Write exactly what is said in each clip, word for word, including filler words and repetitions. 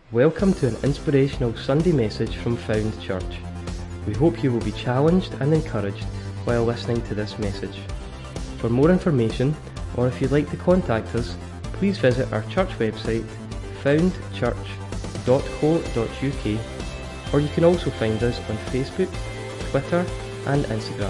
Welcome to an inspirational Sunday message from Found Church. We hope you will be challenged and encouraged while listening to this message. For more information, or if you'd like to contact us, please visit our church website, found church dot co dot U K, or you can also find us on Facebook, Twitter and Instagram.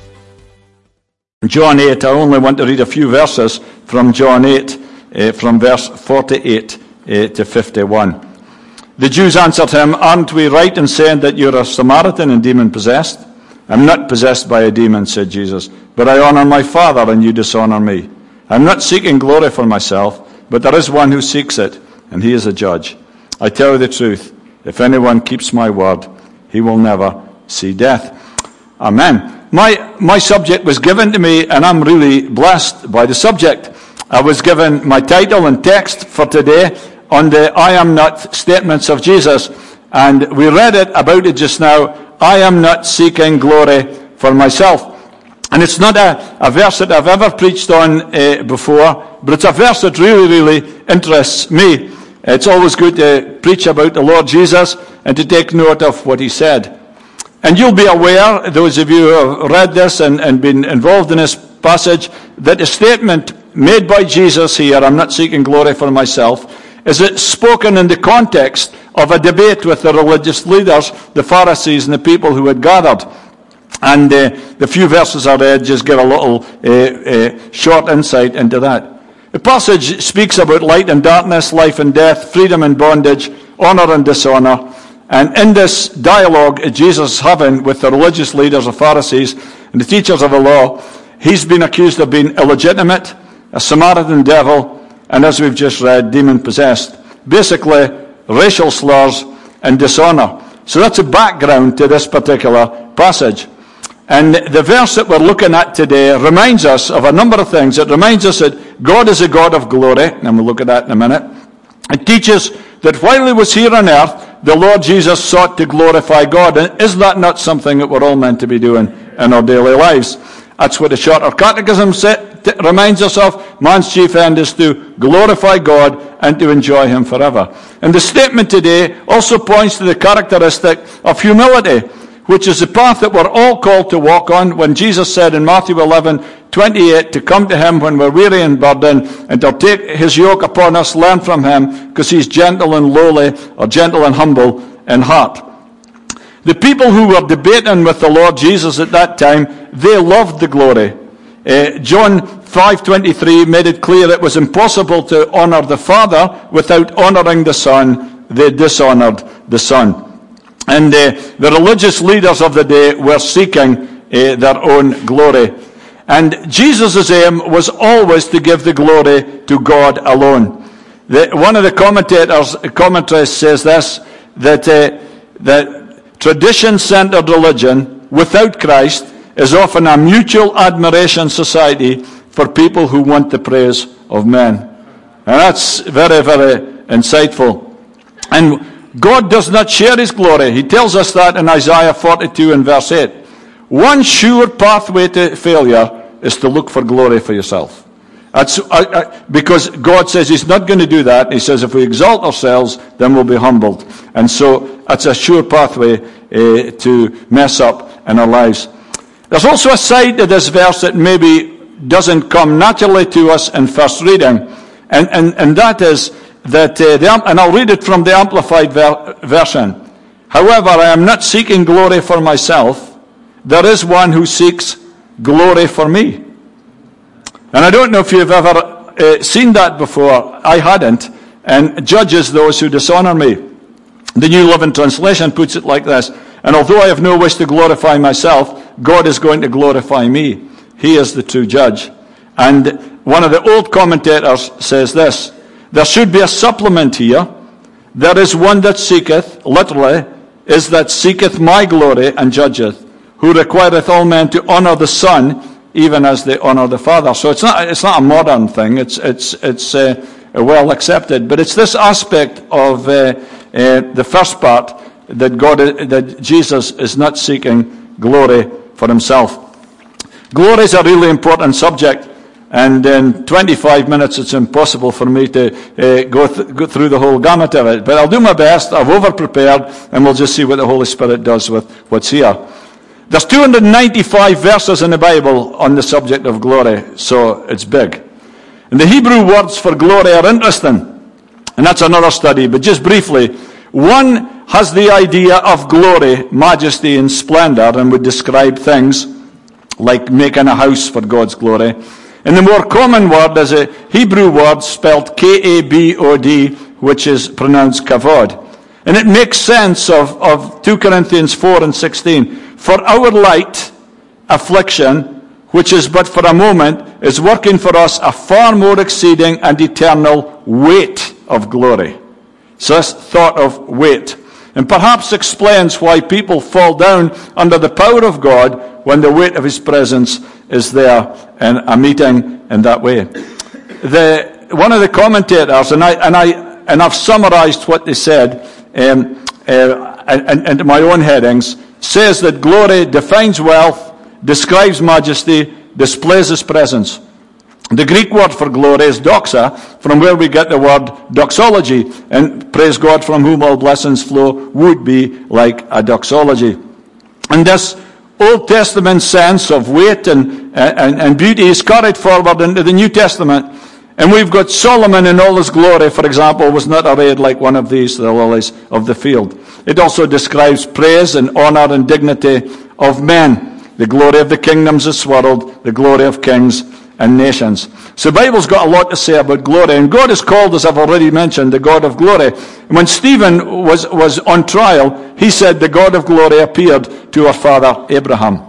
John eight, I only want to read a few verses from John eight, uh, from verse forty-eight uh, to fifty-one. The Jews answered him, "Aren't we right in saying that you're a Samaritan and demon-possessed?" "I'm not possessed by a demon," said Jesus, "but I honor my Father and you dishonor me. I'm not seeking glory for myself, but there is one who seeks it, and he is a judge. I tell you the truth, if anyone keeps my word, he will never see death." Amen. My, my subject was given to me, and I'm really blessed by the subject. I was given my title and text for today on the I am not statements of Jesus, and we read it about it just now. I am not seeking glory for myself. And it's not a, a verse that I've ever preached on uh, before, but it's a verse that really, really interests me. It's always good to preach about the Lord Jesus and to take note of what he said. And you'll be aware, those of you who have read this and, and been involved in this passage, that the statement made by Jesus here, "I'm not seeking glory for myself," is it spoken in the context of a debate with the religious leaders, the Pharisees and the people who had gathered. And uh, the few verses I read just give a little uh, uh, short insight into that. The passage speaks about light and darkness, life and death, freedom and bondage, honor and dishonor. And in this dialogue Jesus is having with the religious leaders, the Pharisees, and the teachers of the law, he's been accused of being illegitimate, a Samaritan devil, and as we've just read, demon-possessed. Basically, racial slurs and dishonor. So that's a background to this particular passage. And the verse that we're looking at today reminds us of a number of things. It reminds us that God is a God of glory, and we'll look at that in a minute. It teaches that while he was here on earth, the Lord Jesus sought to glorify God. And is that not something that we're all meant to be doing in our daily lives? That's what the Shorter Catechism t- reminds us of. Man's chief end is to glorify God and to enjoy him forever. And the statement today also points to the characteristic of humility, which is the path that we're all called to walk on. When Jesus said in Matthew eleven twenty-eight to come to him when we're weary and burdened, and to take his yoke upon us, learn from him, because he's gentle and lowly, or gentle and humble in heart. The people who were debating with the Lord Jesus at that time, they loved the glory. Uh, John five twenty-three made it clear it was impossible to honor the Father without honoring the Son. They dishonored the Son. And uh, the religious leaders of the day were seeking uh, their own glory. And Jesus' aim was always to give the glory to God alone. The, one of the commentators, commentaries says this, that, uh, that tradition-centered religion without Christ is often a mutual admiration society for people who want the praise of men. And that's very, very insightful. And God does not share his glory. He tells us that in Isaiah forty-two and verse eight. One sure pathway to failure is to look for glory for yourself. That's, uh, uh, because God says he's not going to do that. He says if we exalt ourselves, then we'll be humbled. And so that's a sure pathway uh, to mess up in our lives. There's also a side to this verse that maybe doesn't come naturally to us in first reading. And, and, and that is that, uh, the, and I'll read it from the Amplified ver- version. "However, I am not seeking glory for myself. There is one who seeks glory for me." And I don't know if you've ever uh, seen that before. I hadn't. And judges those who dishonor me. The New Living Translation puts it like this: "And although I have no wish to glorify myself, God is going to glorify me. He is the true judge." And one of the old commentators says this: "There should be a supplement here. There is one that seeketh," literally, "is that seeketh my glory and judgeth, who requireth all men to honor the Son, even as they honor the Father." So it's not it's not a modern thing. It's it's it's uh, well accepted, but it's this aspect of uh, uh, the first part that God that Jesus is not seeking glory for himself. Glory is a really important subject. And in twenty-five minutes, it's impossible for me to uh, go, th- go through the whole gamut of it. But I'll do my best. I've over-prepared, and we'll just see what the Holy Spirit does with what's here. There's two hundred ninety-five verses in the Bible on the subject of glory, so it's big. And the Hebrew words for glory are interesting, and that's another study. But just briefly, one has the idea of glory, majesty, and splendor, and would describe things like making a house for God's glory. And the more common word is a Hebrew word spelled K A B O D, which is pronounced kavod. And it makes sense of, of two Corinthians four and sixteen. For our light affliction, which is but for a moment, is working for us a far more exceeding and eternal weight of glory. So this thought of weight. And perhaps explains why people fall down under the power of God when the weight of his presence is there in a meeting in that way. The, one of the commentators, and, I, and, I, and I've summarized what they said um, uh, and, and my own headings, says that glory defines wealth, describes majesty, displays his presence. The Greek word for glory is doxa, from where we get the word doxology, and praise God from whom all blessings flow would be like a doxology. And this Old Testament sense of weight and, and, and beauty is carried forward into the New Testament. And we've got Solomon in all his glory, for example, was not arrayed like one of these, the lilies of the field. It also describes praise and honor and dignity of men. The glory of the kingdoms is swirled, the glory of kings and nations. So the Bible's got a lot to say about glory. And God is called, as I've already mentioned, the God of glory. And when Stephen was, was on trial, he said the God of glory appeared to our father Abraham.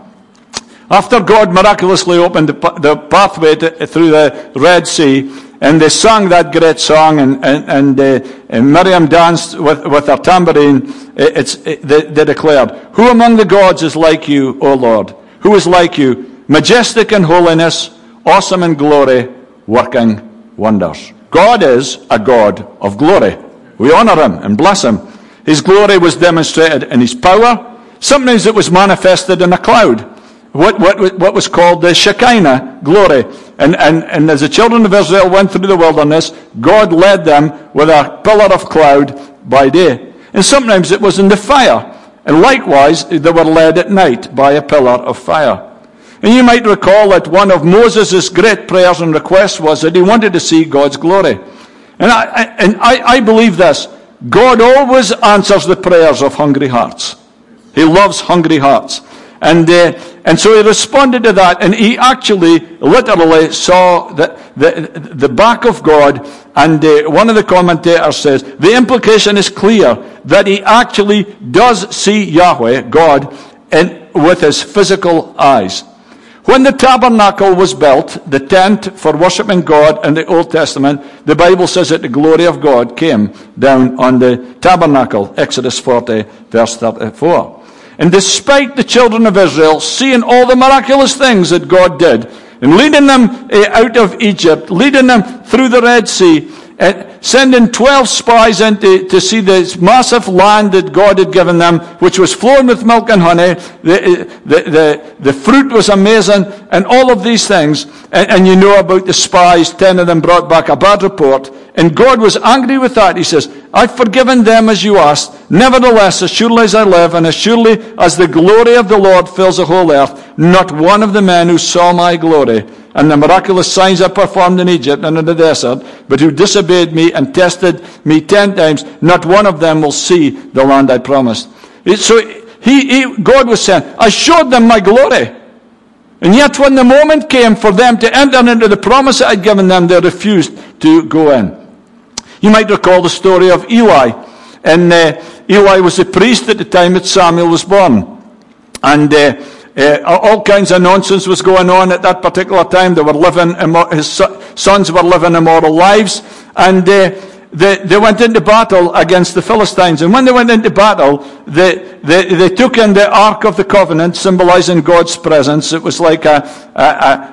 After God miraculously opened the, the pathway to, through the Red Sea, and they sang that great song, and, and, and, uh, and Miriam danced with, with her tambourine, it's, it, they, they declared, "Who among the gods is like you, O Lord? Who is like you, majestic in holiness, awesome in glory, working wonders?" God is a God of glory. We honor him and bless him. His glory was demonstrated in his power. Sometimes it was manifested in a cloud. What, what, what was called the Shekinah glory. And, and, and as the children of Israel went through the wilderness, God led them with a pillar of cloud by day. And sometimes it was in the fire. And likewise, they were led at night by a pillar of fire. And you might recall that one of Moses' great prayers and requests was that he wanted to see God's glory. And I, I, and I, I believe this. God always answers the prayers of hungry hearts. He loves hungry hearts. And uh, and so he responded to that, and he actually literally saw the, the, the back of God. And uh, one of the commentators says, the implication is clear that he actually does see Yahweh, God, in, with his physical eyes. When the tabernacle was built, the tent for worshiping God in the Old Testament, the Bible says that the glory of God came down on the tabernacle, Exodus forty, verse thirty-four. And despite the children of Israel seeing all the miraculous things that God did, and leading them out of Egypt, leading them through the Red Sea, and sending twelve spies in to, to see this massive land that God had given them, which was flowing with milk and honey. The, the, the, the fruit was amazing, and all of these things. And, and you know about the spies, ten of them brought back a bad report. And God was angry with that. He says, I've forgiven them as you asked. Nevertheless, as surely as I live, and as surely as the glory of the Lord fills the whole earth, not one of the men who saw my glory and the miraculous signs I performed in Egypt and in the desert, but who disobeyed me and tested me ten times, not one of them will see the land I promised. So he, he, God was saying, I showed them my glory. And yet when the moment came for them to enter into the promise that I'd given them, they refused to go in. You might recall the story of Eli. And uh, Eli was a priest at the time that Samuel was born. And uh, uh, all kinds of nonsense was going on at that particular time. They were living, his sons were living immoral lives. And uh, they, they went into battle against the Philistines. And when they went into battle, they, they, they took in the Ark of the Covenant, symbolizing God's presence. It was like a, a,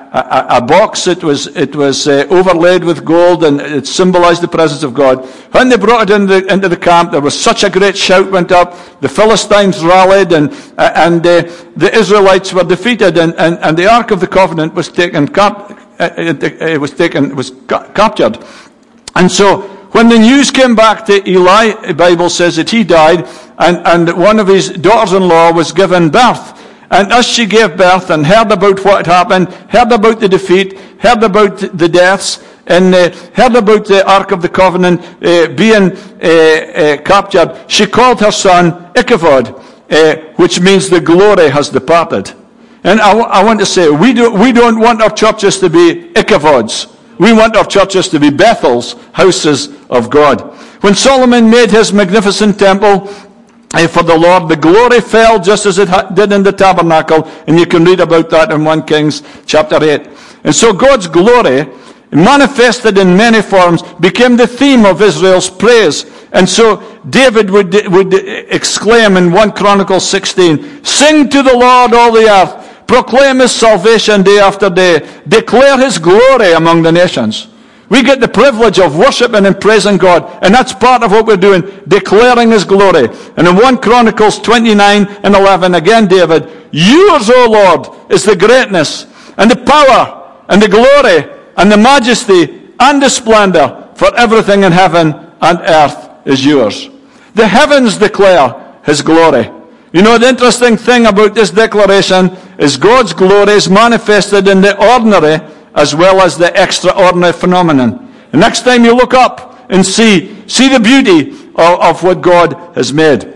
a, a box. It was, it was uh, overlaid with gold, and it symbolized the presence of God. When they brought it into the, into the camp, there was such a great shout went up. The Philistines rallied, and, uh, and uh, the Israelites were defeated, and, and, and the Ark of the Covenant was taken cap- it, it, it was taken, was ca- captured. And so, when the news came back to Eli, the Bible says that he died, and, and one of his daughters-in-law was given birth. And as she gave birth and heard about what had happened, heard about the defeat, heard about the deaths, and uh, heard about the Ark of the Covenant uh, being uh, uh, captured, she called her son Ichabod, uh, which means the glory has departed. And I, w- I want to say, we, do, we don't want our churches to be Ichabods. We want our churches to be Bethels, houses of God. When Solomon made his magnificent temple uh, for the Lord, the glory fell just as it ha- did in the tabernacle, and you can read about that in First Kings chapter eight. And so God's glory, manifested in many forms, became the theme of Israel's praise. And so David would, would exclaim in First Chronicles sixteen, "Sing to the Lord, all the earth. Proclaim his salvation day after day. Declare his glory among the nations." We get the privilege of worshiping and praising God, and that's part of what we're doing, declaring his glory. And in First Chronicles twenty-nine and eleven, again David, "Yours, O Lord, is the greatness, and the power, and the glory, and the majesty, and the splendor, for everything in heaven and earth is yours." The heavens declare his glory. You know, the interesting thing about this declaration is God's glory is manifested in the ordinary as well as the extraordinary phenomenon. The next time you look up and see, see the beauty of, of what God has made.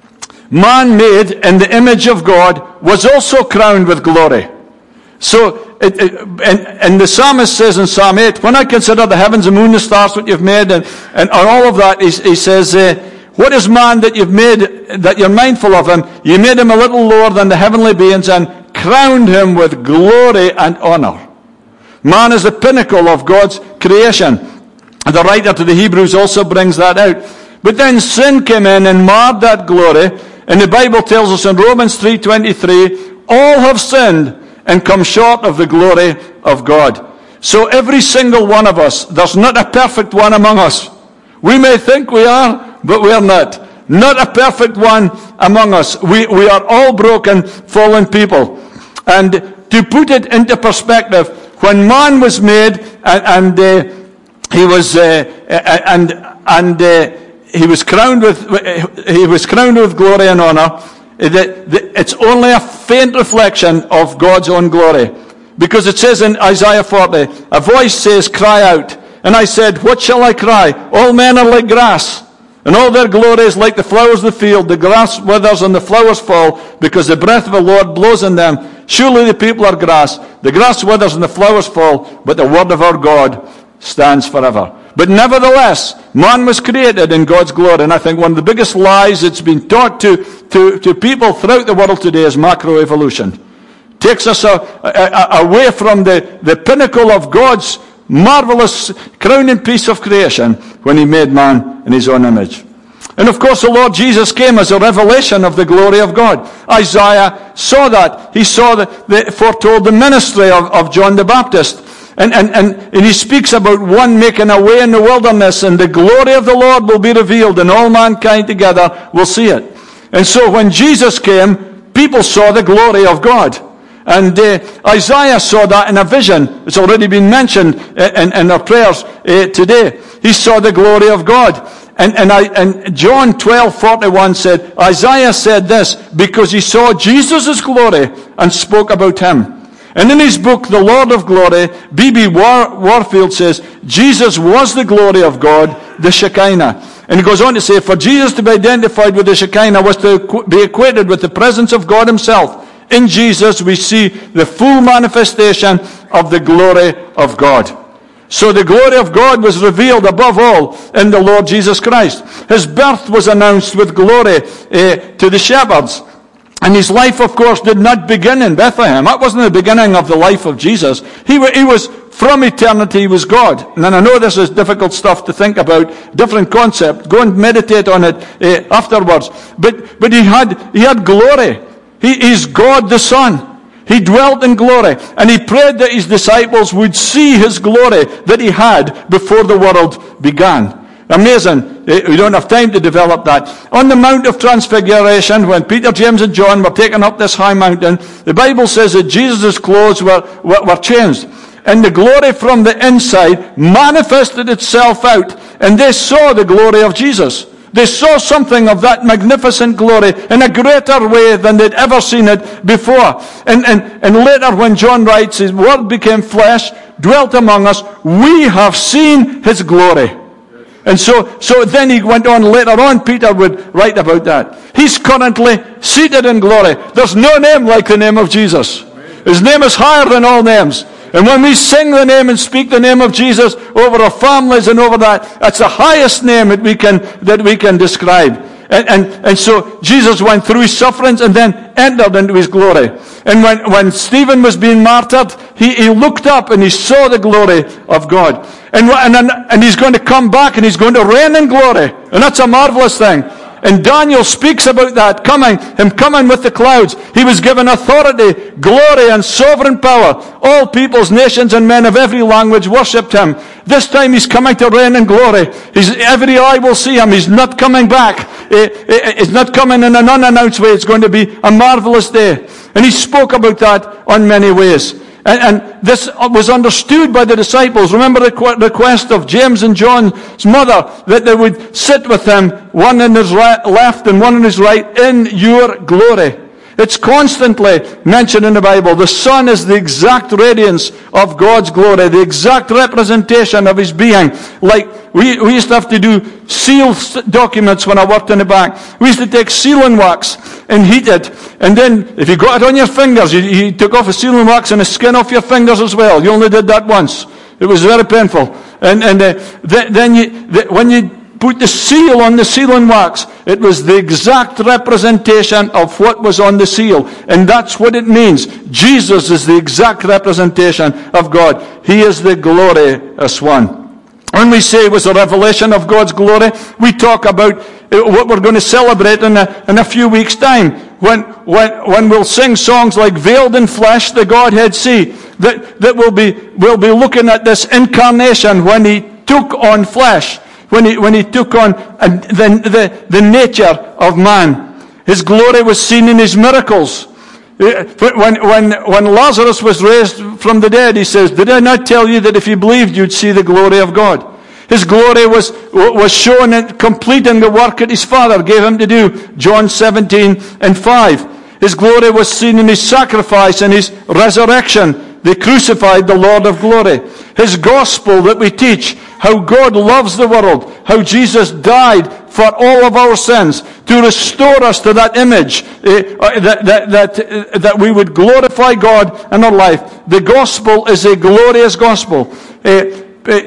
Man made in the image of God was also crowned with glory. So, it, it, and, and the psalmist says in Psalm eight, "When I consider the heavens, the moon, the stars, what you've made," and, and all of that, he, he says, uh, "What is man that you've made, that you're mindful of him? You made him a little lower than the heavenly beings and crowned him with glory and honor." Man is the pinnacle of God's creation. And the writer to the Hebrews also brings that out. But then sin came in and marred that glory. And the Bible tells us in Romans three twenty-three, "All have sinned and come short of the glory of God." So every single one of us, there's not a perfect one among us. We may think we are, but we are not. Not a perfect one among us. We, we are all broken, fallen people. And to put it into perspective, when man was made and, and uh, he was uh, and and uh, he was crowned with he was crowned with glory and honor, it's only a faint reflection of God's own glory, because it says in Isaiah forty, a voice says, "Cry out." And I said, "What shall I cry? All men are like grass, and all their glory is like the flowers of the field. The grass withers and the flowers fall, because the breath of the Lord blows in them. Surely the people are grass. The grass withers and the flowers fall, but the word of our God stands forever." But nevertheless, man was created in God's glory. And I think one of the biggest lies that's been taught to, to, to people throughout the world today is macroevolution. Takes us a, a, a, away from the, the pinnacle of God's marvelous crowning piece of creation when he made man in his own image. And of course the Lord Jesus came as a revelation of the glory of God. Isaiah saw that. He saw the, the foretold the ministry of, of John the Baptist. And, and, and, and he speaks about one making a way in the wilderness, and the glory of the Lord will be revealed, and all mankind together will see it. And so when Jesus came, people saw the glory of God. And uh, Isaiah saw that in a vision. It's already been mentioned in, in our prayers uh, today. He saw the glory of God. And, and, I, and John twelve forty-one said, Isaiah said this because he saw Jesus' glory and spoke about him. And in his book, The Lord of Glory, B B War, Warfield says, Jesus was the glory of God, the Shekinah. And he goes on to say, for Jesus to be identified with the Shekinah was to be equated with the presence of God himself. In Jesus, we see the full manifestation of the glory of God. So the glory of God was revealed above all in the Lord Jesus Christ. His birth was announced with glory uh, to the shepherds. And his life, of course, did not begin in Bethlehem. That wasn't the beginning of the life of Jesus. He, he was, from eternity, he was God. And I know this is difficult stuff to think about, different concept. Go and meditate on it uh, afterwards. But, but he had, he had glory. He is God the Son. He dwelt in glory. And he prayed that his disciples would see his glory that he had before the world began. Amazing. We don't have time to develop that. On the Mount of Transfiguration, when Peter, James, and John were taken up this high mountain, the Bible says that Jesus' clothes were, were, were changed. and the glory from the inside manifested itself out, and they saw the glory of Jesus. They saw something of that magnificent glory in a greater way than they'd ever seen it before. And, and, and later when John writes, his word became flesh, dwelt among us, we have seen his glory. And so, so then he went on later on, Peter would write about that. He's currently seated in glory. There's no name like the name of Jesus. His name is higher than all names. And when we sing the name and speak the name of Jesus over our families and over that, that's the highest name that we can, that we can describe. And, and, and so Jesus went through his sufferings and then entered into his glory. And when, when Stephen was being martyred, he, he looked up and he saw the glory of God. And, and, and he's going to come back and he's going to reign in glory. And that's a marvelous thing. And Daniel speaks about that, coming, him coming with the clouds. He was given authority, glory, and sovereign power. All peoples, nations, and men of every language worshipped him. This time he's coming to reign in glory. He's, every eye will see him. He's not coming back. He, he, he's not coming in an unannounced way. It's going to be a marvelous day. And he spoke about that on many ways. And, and this was understood by the disciples. Remember the request of James and John's mother, that they would sit with him, one in his right, left and one in his right, in your glory. It's constantly mentioned in the Bible. The Son is the exact radiance of God's glory, the exact representation of his being. Like, we, we used to have to do seal documents when I worked in the bank. We used to take sealing wax and heat it. And then, if you got it on your fingers, you, you took off the sealing wax and the skin off your fingers as well. You only did that once. It was very painful. And, and uh, th- then you, th- when you put the seal on the sealing wax, it was the exact representation of what was on the seal. And that's what it means. Jesus is the exact representation of God. He is the glorious one. When we say it was a revelation of God's glory, we talk about what we're going to celebrate in a, in a few weeks' time. When, when, when we'll sing songs like Veiled in Flesh, the Godhead See, that, that we'll be, we'll be looking at this incarnation when he took on flesh. When he, when he took on the, the, the nature of man. His glory was seen in his miracles. When, when, when Lazarus was raised from the dead, he says, did I not tell you that if you believed, you'd see the glory of God? His glory was, was shown in completing the work that his Father gave him to do. John seventeen and five. His glory was seen in his sacrifice and his resurrection. They crucified the Lord of glory. His gospel that we teach, how God loves the world, how Jesus died for all of our sins, to restore us to that image, uh, that, that, that, uh, that we would glorify God in our life. The gospel is a glorious gospel. Uh,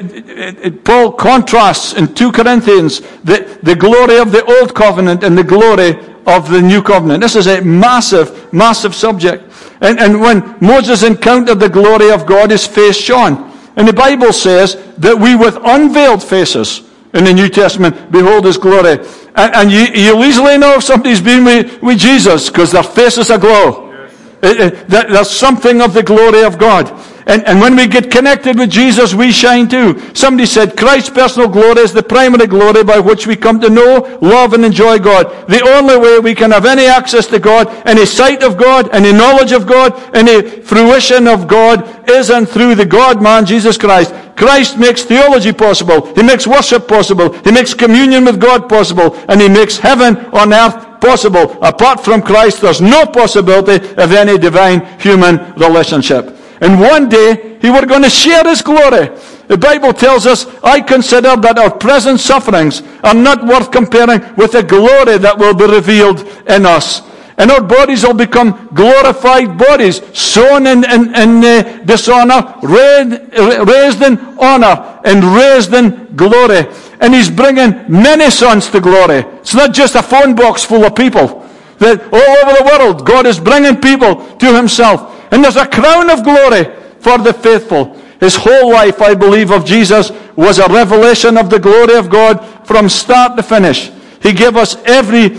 uh, uh, Paul contrasts in two Corinthians the, the glory of the old covenant and the glory of the new covenant. This is a massive, massive subject. And, and when Moses encountered the glory of God, his face shone. And the Bible says that we with unveiled faces in the New Testament behold his glory. And, and you, you'll easily know if somebody's been with, with Jesus because their faces aglow. It, it, there's something of the glory of God. And, and when we get connected with Jesus, we shine too. Somebody said, Christ's personal glory is the primary glory by which we come to know, love, and enjoy God. The only way we can have any access to God, any sight of God, any knowledge of God, any fruition of God is and through the God-man, Jesus Christ. Christ makes theology possible. He makes worship possible. He makes communion with God possible. And he makes heaven on earth possible. Apart from Christ, there's no possibility of any divine human relationship. And one day, he were going to share his glory. The Bible tells us, I consider that our present sufferings are not worth comparing with the glory that will be revealed in us. And our bodies will become glorified bodies, sown in, in, in uh, dishonor, raised, raised in honor, and raised in glory. And he's bringing many sons to glory. It's not just a phone box full of people. That all over the world, God is bringing people to himself. And there's a crown of glory for the faithful. His whole life, I believe, of Jesus was a revelation of the glory of God from start to finish. He gave us every,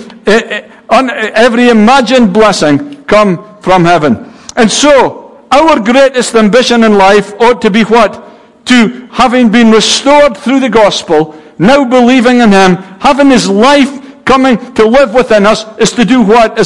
every imagined blessing come from heaven. And so, our greatest ambition in life ought to be what? To, having been restored through the gospel, now believing in him, having his life coming to live within us, is to do what? As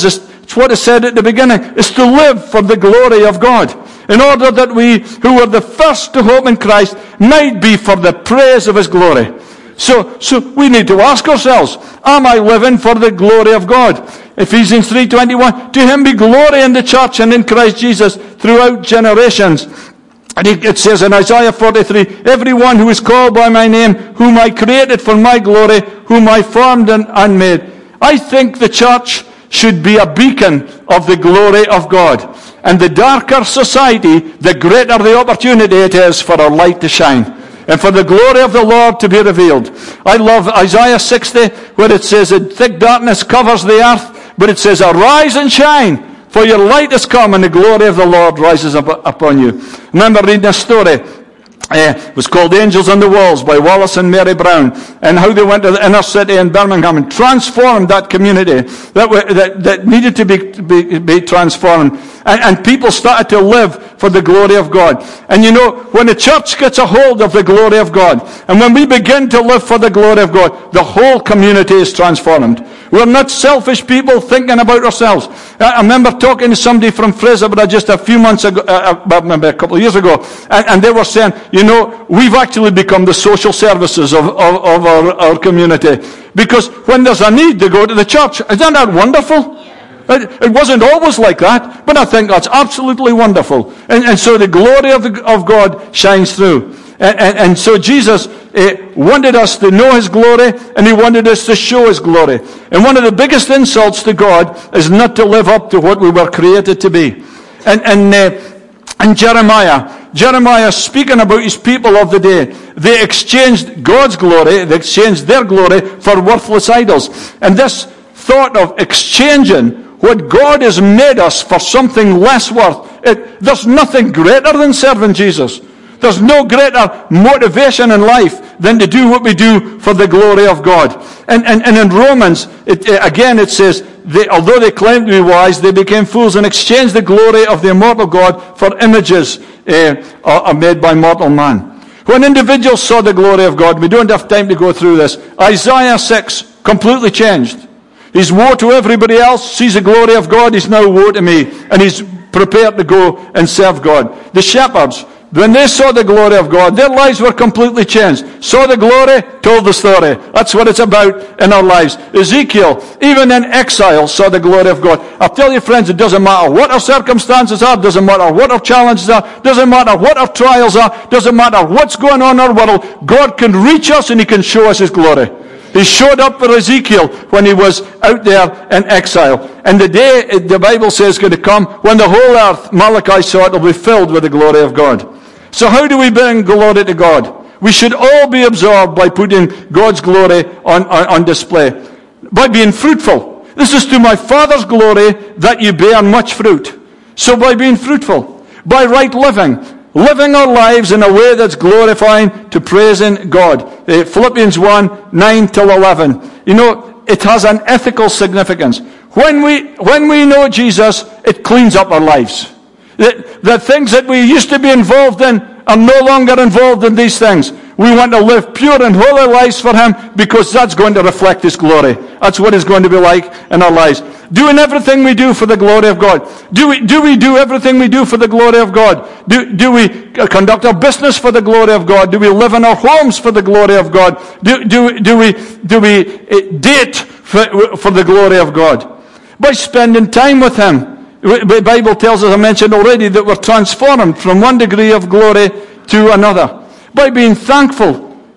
It's what is said at the beginning, is to live for the glory of God, in order that we, who were the first to hope in Christ, might be for the praise of his glory. So, so we need to ask ourselves, am I living for the glory of God? Ephesians three twenty-one, to him be glory in the church and in Christ Jesus throughout generations. And it says in Isaiah forty-three, everyone who is called by my name, whom I created for my glory, whom I formed and, and made. I think the church should be a beacon of the glory of God. And the darker society, the greater the opportunity it is for our light to shine, and for the glory of the Lord to be revealed. I love Isaiah sixty, where it says that thick darkness covers the earth, but it says, arise and shine, for your light has come, and the glory of the Lord rises up upon you. I remember reading a story. Uh, it was called Angels on the Walls by Wallace and Mary Brown, and how they went to the inner city in Birmingham and transformed that community that, were, that, that needed to be, be, be transformed. And, and people started to live for the glory of God. And you know, when the church gets a hold of the glory of God, and when we begin to live for the glory of God, the whole community is transformed. We're not selfish people thinking about ourselves. I remember talking to somebody from Fraserburgh just a few months ago, uh, maybe a couple of years ago, and, and they were saying, you know, we've actually become the social services of, of, of our, our community. Because when there's a need, they go to the church. Isn't that wonderful? It, it wasn't always like that, but I think that's absolutely wonderful. And, and so the glory of, the, of God shines through. And, and, and so Jesus uh, wanted us to know his glory, and he wanted us to show his glory. And one of the biggest insults to God is not to live up to what we were created to be. And, and, uh, and Jeremiah, Jeremiah speaking about his people of the day, they exchanged God's glory, they exchanged their glory for worthless idols. And this thought of exchanging what God has made us for something less worth, it, there's nothing greater than serving Jesus. There's no greater motivation in life than to do what we do for the glory of God. And, and, and in Romans, it, again it says, they, although they claimed to be wise, they became fools and exchanged the glory of the immortal God for images uh, are made by mortal man. When individuals saw the glory of God, we don't have time to go through this, Isaiah six completely changed. He's woe to everybody else, sees the glory of God, he's now woe to me. And he's prepared to go and serve God. The shepherds, when they saw the glory of God, their lives were completely changed. Saw the glory, told the story. That's what it's about in our lives. Ezekiel, even in exile, saw the glory of God. I'll tell you, friends, it doesn't matter what our circumstances are, doesn't matter what our challenges are, doesn't matter what our trials are, doesn't matter what's going on in our world, God can reach us and he can show us his glory. He showed up for Ezekiel when he was out there in exile. And the day, the Bible says, is going to come when the whole earth, Malachi saw it, will be filled with the glory of God. So how do we bring glory to God? We should all be absorbed by putting God's glory on, on, on display. By being fruitful. This is to my Father's glory that you bear much fruit. So by being fruitful, by right living, living our lives in a way that's glorifying to praising God. Uh, Philippians one, nine till eleven. You know, it has an ethical significance. When we, when we know Jesus, it cleans up our lives. The, the things that we used to be involved in are no longer involved in these things. We want to live pure and holy lives for him because that's going to reflect his glory. That's what it's going to be like in our lives. Doing everything we do for the glory of God. Do we do we do everything we do for the glory of God? Do, do we conduct our business for the glory of God? Do we live in our homes for the glory of God? Do, do, do we, do we date for, for the glory of God? By spending time with him. The Bible tells us, I mentioned already, that we're transformed from one degree of glory to another. By being thankful.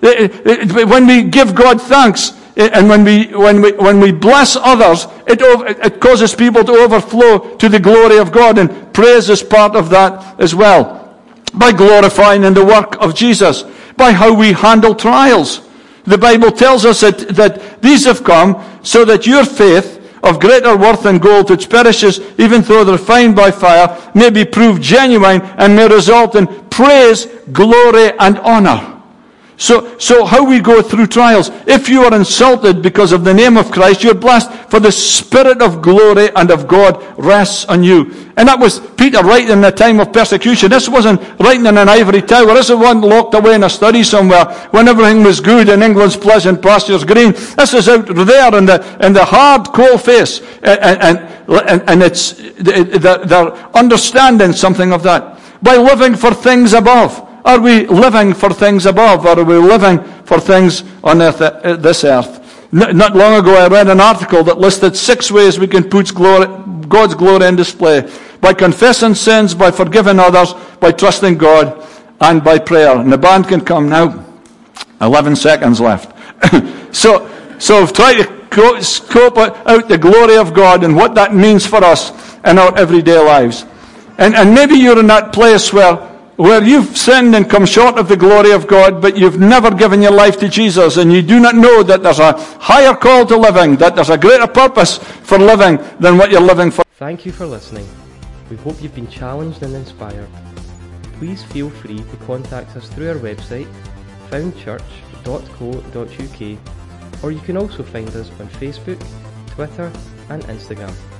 When we give God thanks, and when we when we when we bless others, it it causes people to overflow to the glory of God, and praise is part of that as well. By glorifying in the work of Jesus, by how we handle trials. The Bible tells us that, that these have come so that your faith, of greater worth than gold which perishes even though refined by fire, may be proved genuine and may result in praise, glory, and honor. So, so how we go through trials. If you are insulted because of the name of Christ, you're blessed, for the Spirit of glory and of God rests on you. And that was Peter writing in the time of persecution. This wasn't writing in an ivory tower. This wasn't locked away in a study somewhere when everything was good and England's pleasant pastures green. This is out there in the, in the hard, cold face. And, and and, and it's they're, they're understanding something of that. By living for things above. Are we living for things above, or are we living for things on earth, uh, this earth? Not long ago I read an article that listed six ways we can put glory, God's glory in display. By confessing sins, by forgiving others, by trusting God, and by prayer. And the band can come now. Eleven seconds left. so, so try to scope out the glory of God and what that means for us in our everyday lives. And, and maybe you're in that place where where you've sinned and come short of the glory of God, but you've never given your life to Jesus, and you do not know that there's a higher call to living, that there's a greater purpose for living than what you're living for. Thank you for listening. We hope you've been challenged and inspired. Please feel free to contact us through our website, found church dot co dot uk, or you can also find us on Facebook, Twitter and Instagram.